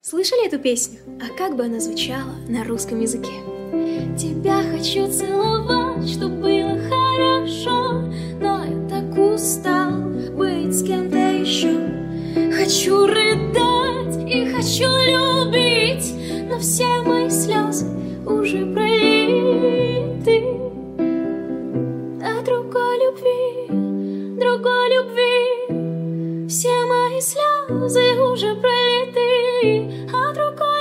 Слышали эту песню? А как бы она звучала на русском языке? Тебя хочу целовать, чтоб было хорошо, но я так устал быть с кем-то еще. Хочу рыдать и хочу любить, но все мои слезы уже пролиты. О другой любви, все мои слезы уже пролиты. О другой